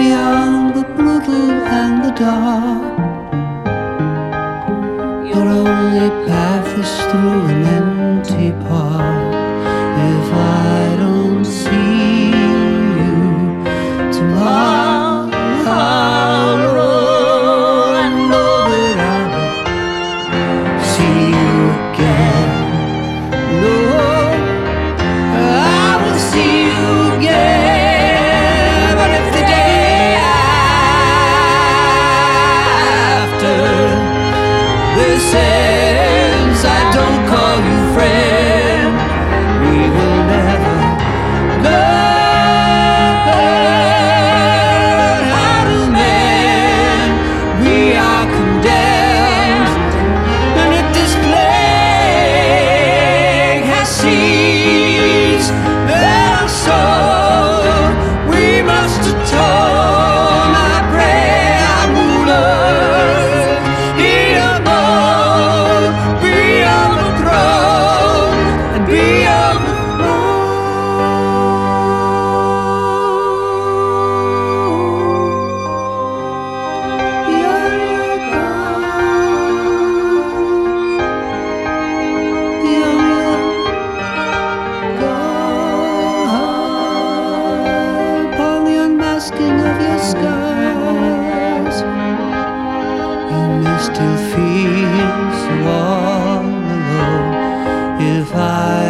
beyond the brutal and the dark. Your only path is through an empty park. If I don't see you tomorrow, I know that I will see you again. No, I will see you again. But if the day after this ends, I don't call you friend, we will never learn how to mend. We are condemned, and if this plague has seized their soul, we must atone. I pray our rulers hear more, be overthrown and be overthrown. Be upon the unmasking of your scars, you may still feel so all alone. If I